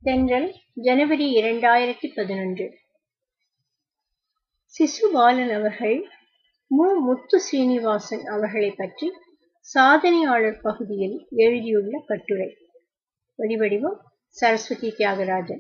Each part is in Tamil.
தென்றல் ஜனவரி 2011. சிசுபாலன் அவர்கள் மு. முத்து சீனிவாசன் அவர்களைப் பற்றி சாதனையாளர் பகுதியில் எழுதியுள்ள கட்டுரை. ஒலிவடிவம் சரஸ்வதி தியாகராஜன்.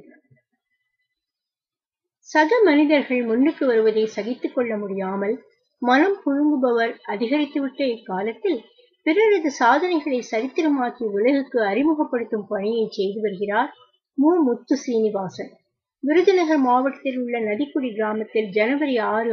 சக மனிதர்கள் முன்னுக்கு வருவதை சகித்துக் கொள்ள முடியாமல் மனம் புழுங்குபவர் அதிகரித்துவிட்ட இக்காலத்தில் பிறரது சாதனைகளை சரித்திரமாக்கி உலகுக்கு அறிமுகப்படுத்தும் பணியை செய்து வருகிறார் மு. முத்து சீனிவாசன். விருதுநகர் மாவட்டத்தில் உள்ள நதிக்குடி கிராமத்தில் ஜனவரி 6,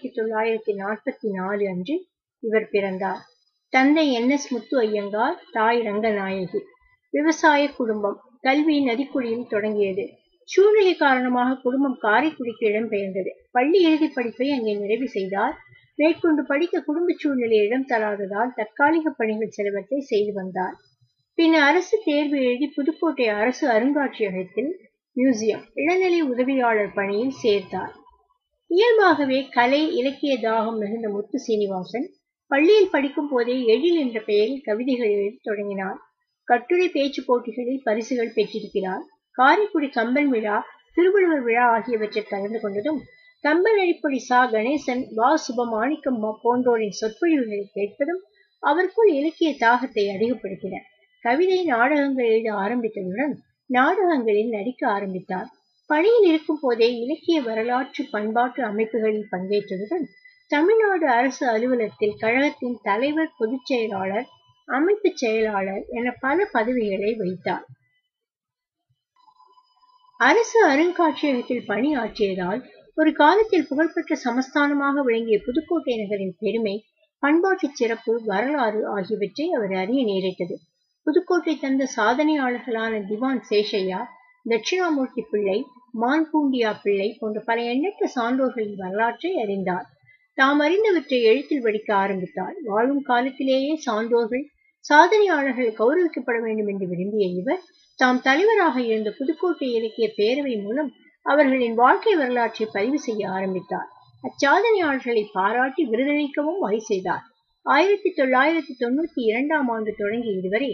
1944 அன்று இவர் பிறந்தார். தந்தை NS முத்து ஐயங்கார், தாய் ரங்கநாயகி. விவசாய குடும்பம். கல்வி நதிக்குடியில் தொடங்கியது. சூழ்நிலை காரணமாக குடும்பம் காரைக்குடிக்கு இடம்பெயர்ந்தது. பள்ளி இறுதிப் படிப்பை அங்கே நிறைவு செய்தார். மேற்கொண்டு படிக்க குடும்ப சூழ்நிலை இடம் தராததால் தற்காலிக பணிகள் சிலவற்றை செய்து வந்தார். பின்னர் அரசு தேர்வு எழுதி புதுக்கோட்டை அரசு அருங்காட்சியகத்தில் மியூசியம் இளநிலை உதவியாளர் பணியில் சேர்த்தார். இயல்பாகவே கலை இலக்கிய தாகம் மிகுந்த முத்து சீனிவாசன் பள்ளியில் படிக்கும் போதே எழில் என்ற பெயரில் கவிதைகள் எழுதி தொடங்கினார். கட்டுரை பேச்சு போட்டிகளில் பரிசுகள் பெற்றிருக்கிறார். காரைக்குடி கம்பன் விழா, திருவள்ளுவர் விழா ஆகியவற்றில் கலந்து கொண்டதும் கம்பன் அடிப்பொடி சா கணேசன், வா சுபமாணிக்கம் போன்றோரின் சொற்பொழிவுகளை கேட்பதும் அவருக்குள் இலக்கிய தாகத்தை அதிகப்படுத்தின. கவிதை நாடகங்கள் எழுத ஆரம்பித்ததுடன் நாடகங்களில் நடிக்க ஆரம்பித்தார். பணியில் இருக்கும் போதே இலக்கிய வரலாற்று பண்பாட்டு அமைப்புகளில் பங்கேற்றதுடன் தமிழ்நாடு அரசு அலுவலகத்தில் கழகத்தின் தலைவர், பொதுச் செயலாளர், அமைப்பு செயலாளர் என பல பதவிகளை வைத்தார். அரசு அருங்காட்சியகத்தில் பணியாற்றியதால் ஒரு காலத்தில் புகழ்பெற்ற சமஸ்தானமாக விளங்கிய புதுக்கோட்டை நகரின் பெருமை, பண்பாட்டு சிறப்பு, வரலாறு ஆகியவற்றை அவர் அறிய நேரிட்டது. புதுக்கோட்டை தந்த சாதனையாளர்களான திவான் சேஷையா, தட்சிணாமூர்த்தி பிள்ளை, மான்பூண்டியா பிள்ளை போன்ற பல எண்ணற்ற சான்றோர்களின் வரலாற்றை அறிந்தார். தாம் அறிந்தவற்றை எழுத்தில் வடிக்க ஆரம்பித்தார். வாழும் காலத்திலேயே சான்றோர்கள், சாதனையாளர்கள் கௌரவிக்கப்பட வேண்டும் என்று விரும்பிய இவர் தாம் தலைவராக இருந்த புதுக்கோட்டை இலக்கிய பேரவை மூலம் அவர்களின் வாழ்க்கை வரலாற்றை பதிவு செய்ய ஆரம்பித்தார். அச்சாதனையாளர்களை பாராட்டி விருதளிக்கவும் வகை செய்தார். 1992 ஆண்டு தொடங்கி இதுவரை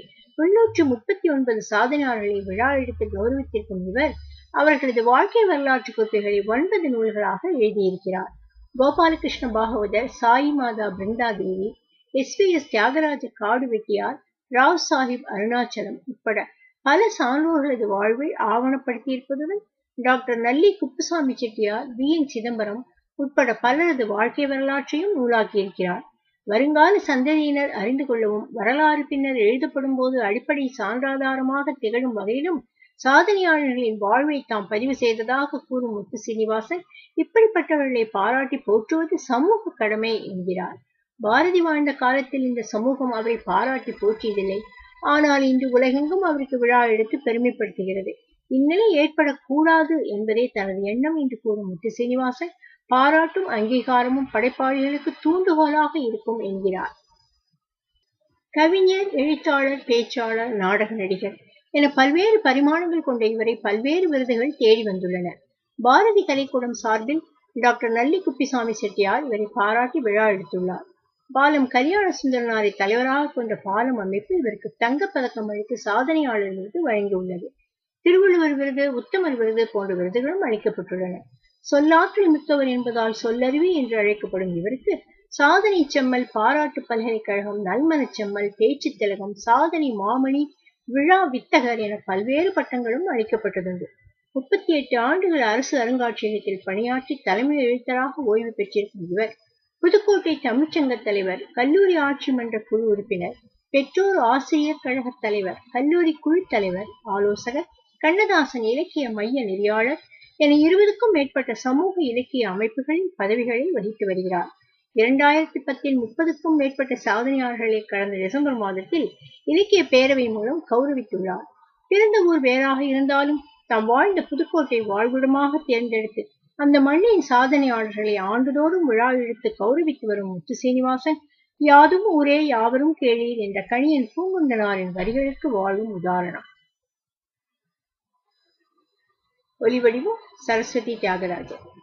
339 சாதனையாளர்களை விழா எடுத்து கௌரவித்திருக்கும் இவர் அவர்களது வாழ்க்கை வரலாற்று கோப்பைகளை 9 நூல்களாக எழுதியிருக்கிறார். கோபாலகிருஷ்ண பாகவதர், சாயி மாதா பிருந்தா தேவி, SVS தியாகராஜ காடு வெட்டியார், ராவ் சாஹிப் அருணாச்சலம் உட்பட பல சான்றோர்களது வாழ்வை ஆவணப்படுத்தியிருப்பதுடன் டாக்டர் நல்லி குப்புசாமி செட்டியார், BN சிதம்பரம் உட்பட பலரது வாழ்க்கை வரலாற்றையும் நூலாக்கியிருக்கிறார். வருங்கால சந்ததியினர் அறிந்து கொள்ளவும் வரலாறு பின்னர் எழுதப்படும் போது அடிப்படை சான்றாதாரமாக திகழும் வகையிலும் சாதனையாளர்களின் வாழ்வை தாம் பதிவு செய்ததாக கூறும் முத்து சீனிவாசன் இப்படிப்பட்டவர்களை பாராட்டி போற்றுவது சமூக கடமை என்கிறார். பாரதி வாழ்ந்த காலத்தில் இந்த சமூகம் அவரை பாராட்டி போற்றியதில்லை. ஆனால் இன்று உலகெங்கும் அவருக்கு விழா எடுத்து பெருமைப்படுத்துகிறது. இந்நிலை ஏற்படக்கூடாது என்பதே தனது எண்ணம் என்று கூறும் முத்து சீனிவாசன் பாராட்டும் அங்கீகாரமும் படைப்பாளிகளுக்கு தூண்டுகோலாக இருக்கும் என்கிறார். கவிஞர், எழுத்தாளர், பேச்சாளர், நாடக நடிகர் என பல்வேறு பரிமாணங்கள் கொண்ட இவரை பல்வேறு விருதுகள் தேடி வந்துள்ளன. பாரதி கலைக்கூடம் சார்பில் டாக்டர் நல்லி குப்புசாமி செட்டியார் இவரை பாராட்டி விழா எடுத்துள்ளார். பாலம் கல்யாண சுந்தரனாரை தலைவராக கொண்ட பாலம் அமைப்பு இவருக்கு தங்கப்பதக்கம் அளித்து சாதனையாளர் விருது வழங்கியுள்ளது. திருவள்ளுவர் விருது, உத்தமர் விருது போன்ற விருதுகளும் அளிக்கப்பட்டுள்ளன. சொல்லாற்றல் மிக்கவர் என்பதால் சொல்லருவி என்று அழைக்கப்படும் இவருக்கு சாதனை செம்மல், பாராட்டு பல்கலைக்கழகம், நல்மனச் செம்மல், பேச்சு திலகம், சாதனை மாமணி, விழா வித்தகர் என பல்வேறு பட்டங்களும் அளிக்கப்பட்டதுண்டு. 38 ஆண்டுகள் அரசு அருங்காட்சியகத்தில் பணியாற்றி தலைமை எழுத்தராக ஓய்வு பெற்றிருக்கும் இவர் புதுக்கோட்டை தமிழ்ச்சங்க தலைவர், கல்லூரி ஆட்சி மன்ற குழு உறுப்பினர், பெற்றோர் ஆசிரியர் கழக தலைவர், கல்லூரி குழு தலைவர், ஆலோசகர், கண்ணதாசன் இலக்கிய மைய நெறியாளர் என 20க்கும் மேற்பட்ட சமூக இலக்கிய அமைப்புகளின் பதவிகளை வகித்து வருகிறார். 2010 30க்கும் மேற்பட்ட சாதனையாளர்களை கடந்த டிசம்பர் மாதத்தில் இலக்கிய பேரவை மூலம் கௌரவித்துள்ளார். பிறந்த ஊர் வேறாக இருந்தாலும் தாம் வாழ்ந்த புதுக்கோட்டை வாழ்விடமாக தேர்ந்தெடுத்து அந்த மண்ணின் சாதனையாளர்களை ஆண்டுதோறும் விழா எடுத்து கௌரவித்து வரும் முத்து சீனிவாசன் யாதும் ஊரே யாவரும் கேளீர் என்ற கணியன் பூங்குந்தனாரின் வரிகளுக்கு வாழும் உதாரணம். ஒலிவடிவம் சரஸ்வதி தியாகராஜன்.